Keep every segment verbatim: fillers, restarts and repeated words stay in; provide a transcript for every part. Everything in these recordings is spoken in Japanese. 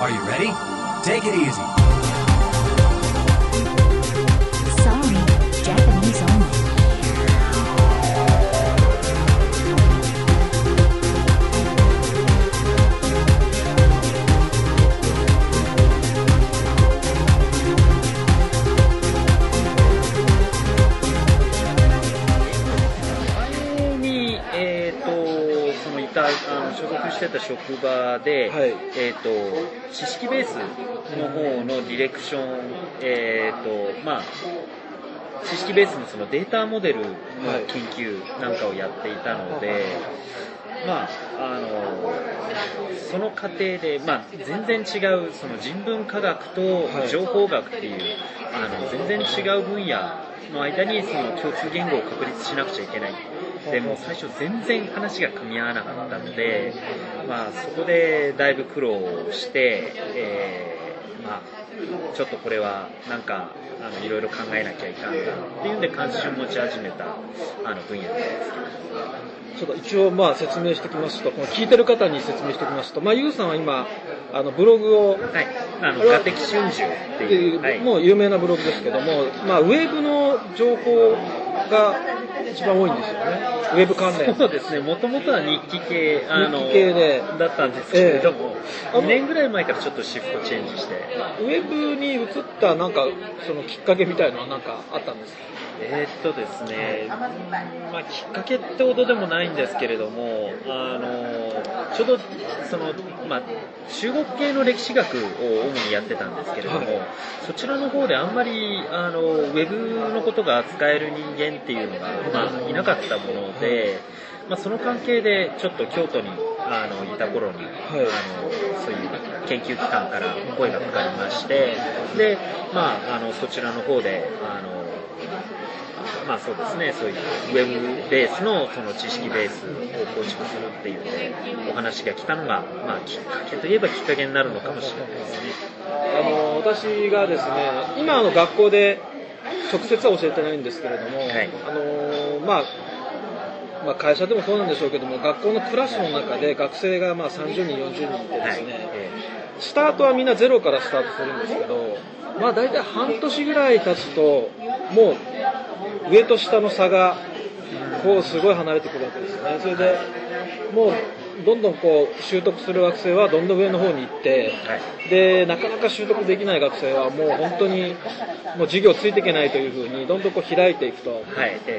Are you ready? Take it easy. Sorry, Japanese only. 前に、えーと、そのいたあの所属してた職場で、 はいえーと、知識ベースの方のディレクション、えーとまあ、知識ベースのそのデータモデルの研究なんかをやっていたので、まあ、あのその過程で、まあ、全然違うその人文科学と情報学っていう、あの全然違う分野の間にその共通言語を確立しなくちゃいけない。でもう最初全然話が組み合わなかったので、まあ、そこでだいぶ苦労して、えーまあ、ちょっとこれはなんかあのいろいろ考えなきゃいかんなっていうんで関心を持ち始めたあの分野なんですけど。 ちょっと一応まあ説明しておきますと、この聞いてる方に説明しておきますと、まあ、ユウさんは今あのブログを、 はい、あの画的春秋っていう、はい、 もう有名なブログですけども、まあ、ウェブの情報が一番多いんですよね、ウェブ関連。 そうですね、もともとは日記系、あの日記系でだったんですけれども、 えー、 にねんぐらい前からちょっとシフトチェンジして、 ウェブに移ったなんかそのきっかけみたいなのは何かあったんですか？ えーっとですね、まあ、きっかけってほどでもないんですけれども、あのちょうどその、まあ、中国系の歴史学を主にやってたんですけれども、はい、そちらの方であんまりあのウェブのことが扱える人間っていうのが、まあ、いなかったもので、まあ、その関係でちょっと京都にあのいた頃に、はい、あのそういう研究機関から声がかかりまして、で、まあ、あのそちらの方であのまあそうですね、そういうウェブベースのその知識ベースを構築するっていうのでお話が来たのが、まあ、きっかけといえばきっかけになるのかもしれないですね。 あの私がですね、今あの学校で直接は教えてないんですけれども、はい、あのまあまあ、会社でもそうなんでしょうけども、学校のクラスの中で学生がまあさんじゅうにんよんじゅうにんいてですね、はい、スタートはみんなゼロからスタートするんですけど、まあ、大体半年ぐらい経つともう上と下の差がこうすごい離れてくるわけですよね。それでもうどんどんこう習得する学生はどんどん上の方に行って、はい、でなかなか習得できない学生はもう本当にもう授業ついていけないというふうにどんどんこう開いていくと、はい、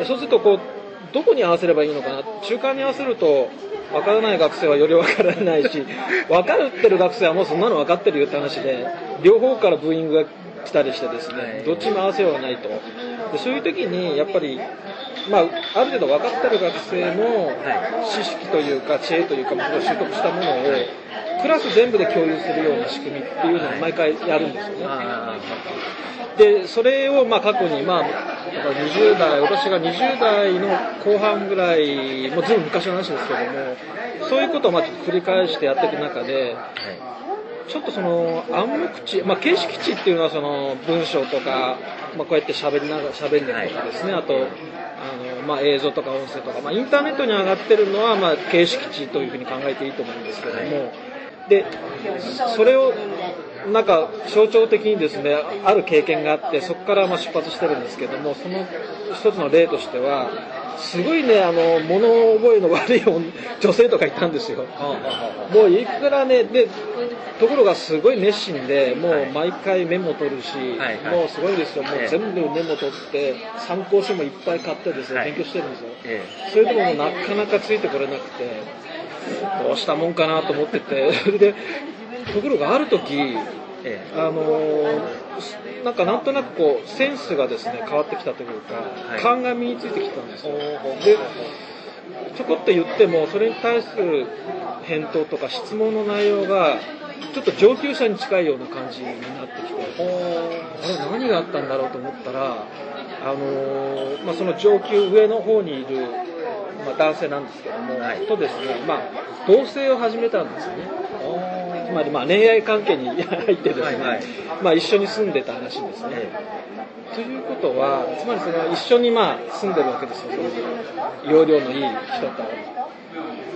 そうするとこうどこに合わせればいいのかな、中間に合わせると分からない学生はより分からないし、分かってる学生はもうそんなの分かってるよって話で、両方からブーイングが来たりしてですね、どっちも合わせようがないと。でそういう時にやっぱり、まあ、ある程度分かってる学生の知識というか知恵というか習得したものをクラス全部で共有するような仕組みっていうのを毎回やるんですよね。でそれをまあ過去に、まあ、にじゅう代、私がにじゅう代の後半ぐらい、もうずいぶん昔の話ですけども、そういうことをまあちょっと繰り返してやっていく中で、ちょっとその暗黙知、まあ、形式知っていうのはその文章とか、まあ、こうやって喋りながら喋るとかですね、あとあの、まあ、映像とか音声とか、まあ、インターネットに上がってるのは、まあ、形式知というふうに考えていいと思うんですけども、でそれをなんか象徴的にですね、ある経験があって、そこからまあ出発してるんですけども、その一つの例としては、すごいね、あの物覚えの悪い女性とかいたんですよ。もういくらね、でところがすごい熱心で、もう毎回メモ取るし、はい、もうすごいですよ、もう全部メモ取って参考書もいっぱい買ってですね、勉強してるんですよ。それでもなかなかついてこれなくて、どうしたもんかなと思ってて、でところがある時、あのー、なんかなんとなくこうセンスがですね変わってきたというか、はい、勘が身についてきたんですよ。でちょこっと言ってもそれに対する返答とか質問の内容がちょっと上級者に近いような感じになってきて、あれ何があったんだろうと思ったら、あのーまあ、その上級上の方にいる、まあ、男性なんですけども、はい、とですね、まあ、同棲を始めたんですよね。つまりまあ恋愛関係に入ってですね、はいはい、まあ、一緒に住んでたらしいんですね。ということは、つまりその一緒にまあ住んでるわけですよ、その容量のいい人と。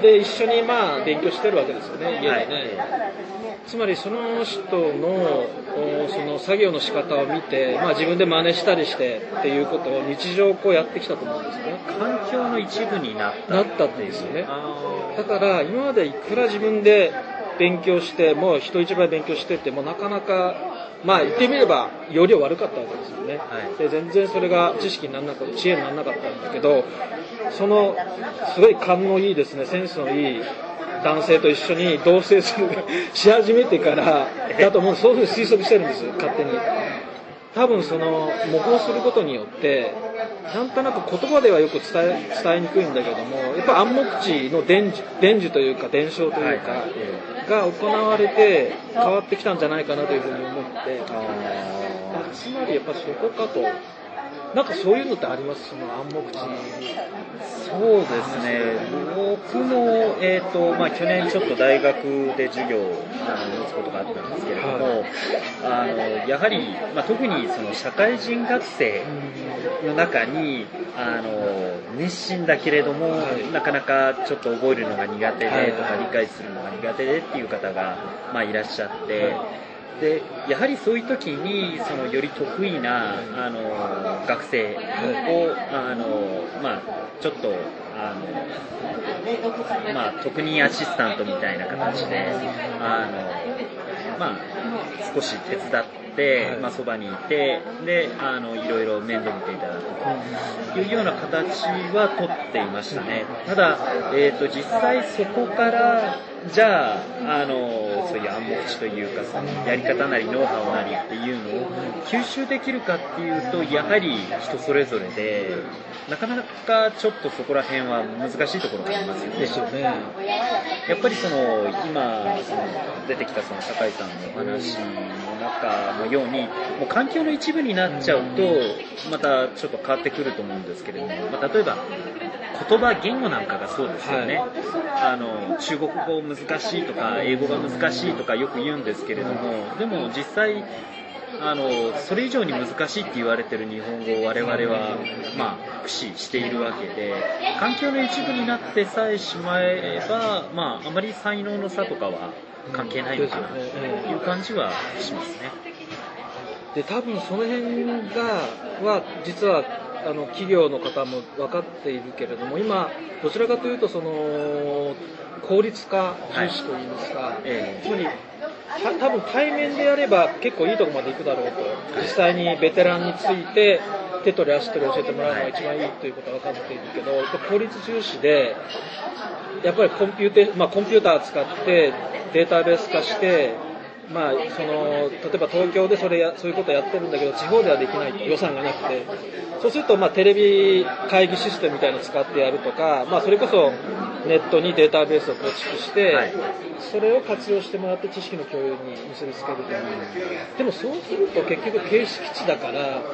で一緒にまあ勉強してるわけですよね、家でね、はい、つまりその人のその作業の仕方を見て、まあ、自分で真似したりしてっていうことを日常こうやってきたと思うんですね。 環境の一部になったなったっていうんですよね。だから今までいくら自分で勉強してもう人一倍勉強してってもなかなかまあ言ってみれば要領悪かったわけですよね、はい、で全然それが知識にならなかった知恵にならなかったんだけど、そのすごい勘のいいですね、センスのいい男性と一緒に同棲するし始めてからだと思うんです。そういうふうに推測してるんです、勝手に。多分その模倣することによってなんとなく言葉ではよく伝え、伝えにくいんだけども、やっぱ暗黙知の伝授、伝授というか伝承というか、はい、が行われて変わってきたんじゃないかなというふうに思って、つまりやっぱそこかと。なんかそういうのってあります？その暗黙知。 そうですね。僕も、えーとまあ、去年ちょっと大学で授業を持つことがあったんですけれども、はい、あのやはり、まあ、特にその社会人学生の中にあの熱心だけれども、はい、なかなかちょっと覚えるのが苦手でとか理解するのが苦手でっていう方が、まあ、いらっしゃって、はいでやはりそういう時にそのより得意なあの学生をあの、まあ、ちょっとあの、まあ、特任アシスタントみたいな形であの、まあ、少し手伝ってまあ、そばにいてであのいろいろ面倒見ていただくというような形は取っていましたね。ただ、えーと、実際そこからじゃあ、あのそういう暗黙知というかそのやり方なりノウハウなりっていうのを吸収できるかっていうとやはり人それぞれでなかなかちょっとそこら辺は難しいところがありますよね。 ですよね。 やっぱりその今その出てきたその酒井さんのお話の中のようにもう環境の一部になっちゃうとまたちょっと変わってくると思うんですけれども、まあ、例えば言葉言語なんかがそうですよね、はい、あの中国語難しいとか英語が難しいとかよく言うんですけれども、でも実際あのそれ以上に難しいって言われてる日本語を我々は、まあ、駆使しているわけで環境の一部になってさえしまえば、まあ、あまり才能の差とかは関係ないのかなという感じはしますね。 で多分その辺がは実はあの企業の方も分かっているけれども今どちらかというとその効率化重視といいますか、はいえー、つまり多分対面でやれば結構いいところまで行くだろうと実際にベテランについて手取り足取り教えてもらうのが一番いいということは分かっているけど効率重視でやっぱりコンピュータ、まあ、コンピューターを使ってデータベース化してまあ、その例えば東京でそれやそういうことをやってるんだけど地方ではできないと予算がなくてそうするとまあテレビ会議システムみたいなのを使ってやるとか、まあ、それこそネットにデータベースを構築して、はい、それを活用してもらって知識の共有に結びつけるというでもそうすると結局形式値だから、はい、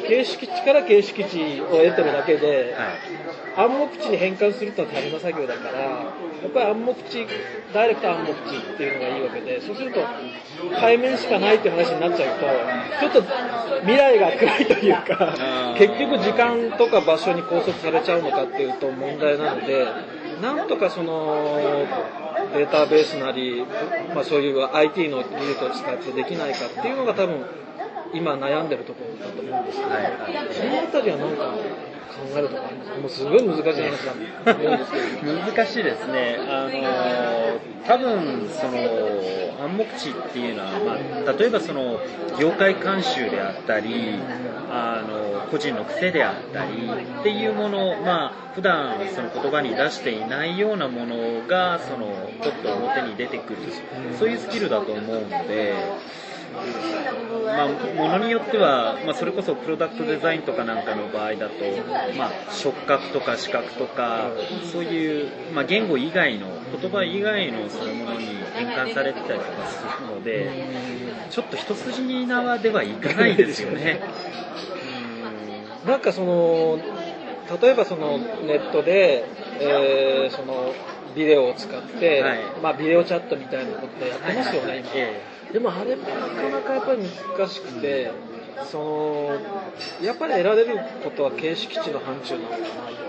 形式値から形式値を得てるだけで、はい、暗黙知に変換するというのは大変な作業だからやっぱり暗黙知ダイレクト暗黙知っていうのがいいわけでそうすると対面しかないっていう話になっちゃうとちょっと未来が暗いというか結局時間とか場所に拘束されちゃうのかっていうと問題なのでなんとかそのデータベースなり、まあ、そういう アイティー の技術を使ってできないかっていうのが多分今悩んでるところだと思うんですけど、はいはい、そのあたりは何か考えるとかありますか？もうすごい難しい話だと思うんですけど難しいですね。あの多分その暗黙知っていうのは、まあ、例えばその業界慣習であったりあの個人の癖であったりっていうものを、まあ、普段その言葉に出していないようなものがそのちょっと表に出てくるそういうスキルだと思うのでまあ、ものによっては、まあ、それこそプロダクトデザインとかなんかの場合だと、まあ、触覚とか視覚とかそういう、まあ、言語以外の言葉以外のそういうものに変換されてたりとかするのでちょっと一筋縄ではいかないですよねうんなんかその例えばそのネットで、えー、そのビデオを使って、はいまあ、ビデオチャットみたいなことやってますよね、はい今えーでもあれもなかなかやっぱり難しくてそのやっぱり得られることは形式値の範疇なのかなと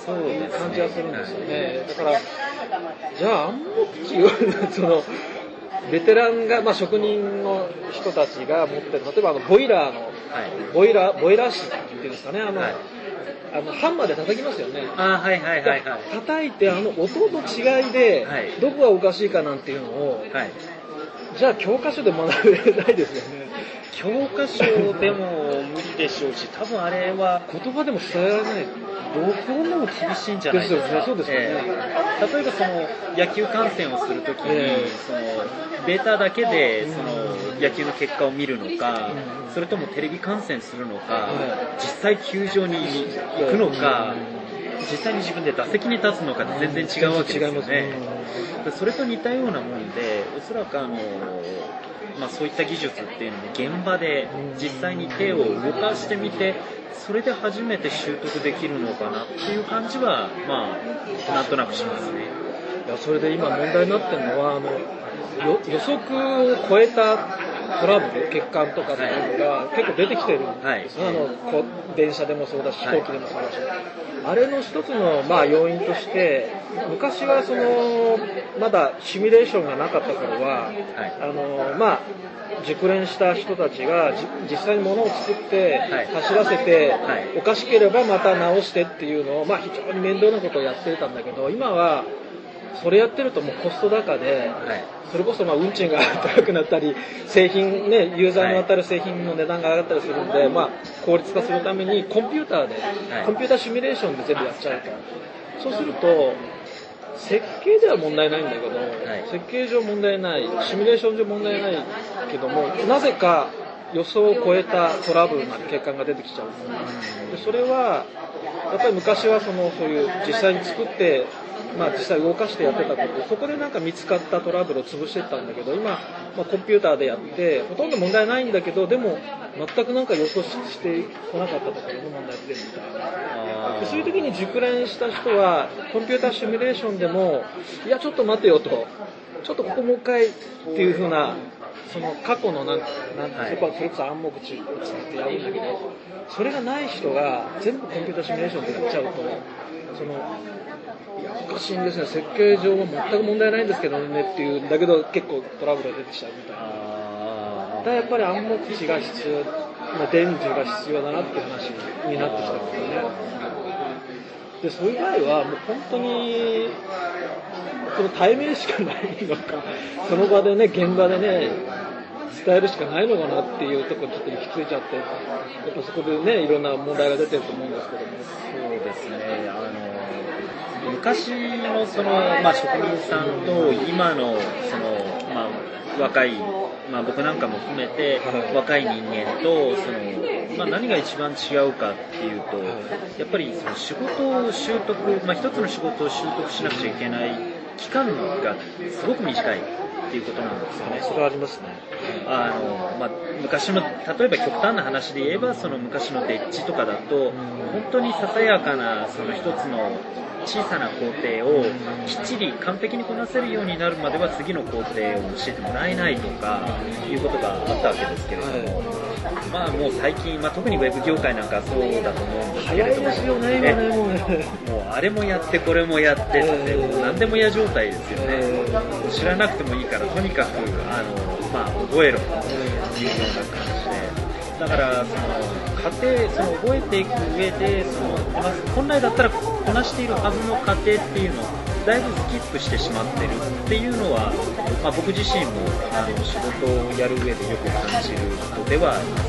そうですね、 感じがするんですよね。だからじゃあ暗黙知をそのベテランが、まあ、職人の人たちが持ってる、例えばあのボイラーの、はい、ボイラーボイラー紙っていうんですかね、あの、はい、あのハンマーで叩きますよね。 あ、はいはいはいはい。 叩いてあの音の違いで、はい、どこがおかしいかなんていうのを、はい、じゃあ教科書で学べないですよね。 教科書でも無理でしょうし、多分あれは言葉でも伝えられない。 どこも厳しいんじゃないですか。 そうですよね。 えー、例えばその野球観戦をするときに、えー、そのデータだけでその野球の結果を見るのか、うん、それともテレビ観戦するのか、うん、実際球場に行くのか、うん、実際に自分で打席に立つのかって全然違うわけですよね。うん、それと似たようなもんで、おそらくあのまあ、そういった技術っていうのも現場で実際に手を動かしてみて、それで初めて習得できるのかなっていう感じは、まあ、なんとなくしますね。 いや、それで今問題になってるのは、あの予測を超えたトラブル、欠陥とかっていうのが結構出てきてるんですね。はい、あのこ電車でもそうだし、飛行機でもそうだし、はい、あれの一つの、まあ、要因として、昔はそのまだシミュレーションがなかった頃は、はい、あのまあ、熟練した人たちが実際に物を作って走らせて、はいはい、おかしければまた直してっていうのを、まあ、非常に面倒なことをやってたんだけど、今はそれやってるともうコスト高で、はい、それこそまあ運賃が高くなったり、製品ね、ユーザーに渡る製品の値段が上がったりするんで、まあ、効率化するためにコンピューターで、はい、コンピューターシミュレーションで全部やっちゃうと。そうすると設計では問題ないんだけど、はい、設計上問題ない、シミュレーション上問題ないけども、なぜか予想を超えたトラブルな欠陥が出てきちゃう。でそれはやっぱり昔はそのそういう実際に作って、まあ、実際動かしてやってたこと、そこでなんか見つかったトラブルを潰していったんだけど、今、まあ、コンピューターでやってほとんど問題ないんだけど、でも全くなんか予想してこなかったところの問題が出るみたいな。でそういう時に熟練した人はコンピューターシミュレーションでも、いやちょっと待てよと、ちょっとここもう一回っていう風な、その過去のなんなんて、はい、それこそ暗黙知を使ってやるんだけど、それがない人が全部コンピューターシミュレーションでやっちゃうと、そのいやおかしいんですね、設計上は全く問題ないんですけどねっていうんだけど、結構トラブルが出てきちゃうみたいな。だからやっぱり暗黙知が必要、まあ、伝授が必要だなっていう話になってきたんですよね。でそういう場合はもう本当にその対面しかないのか、その場でね、現場でね伝えるしかないのかなっていうところにちょっと行き着いちゃって、やっぱそこでねいろんな問題が出てると思うんですけども。 そうですね、あの昔のその、まあ、職人さんと今のその、まあ、若い、まあ、僕なんかも含めて、はい、若い人間とその、まあ、何が一番違うかっていうと、はい、やっぱりその仕事を習得、まあ、一つの仕事を習得しなくちゃいけない期間がすごく短いっていうことなんですよね。 それはありますね。 あの、まあ、昔の、例えば極端な話で言えば、その昔のデッチとかだと、本当にささやかなその一つの小さな工程をきっちり完璧にこなせるようになるまでは次の工程を教えてもらえないとかいうことがあったわけですけれども、まあもう最近、まあ、特にウェブ業界なんかそうだと思うんですけれども、 早いですよね、今ね、もうね、 もうあれもやってこれもやってって、もう何でもや状態ですよね。知らなくてもいいからとにかくあの、まあ、覚えろというような感じで。だからその過程、その覚えていく上でその、まあ、本来だったらこなしているはずの過程っていうのをだいぶスキップしてしまってるっていうのは、まあ、僕自身もあの仕事をやる上でよく感じることではあります。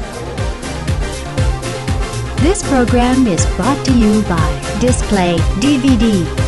This program is brought to you by Display ディーブイディー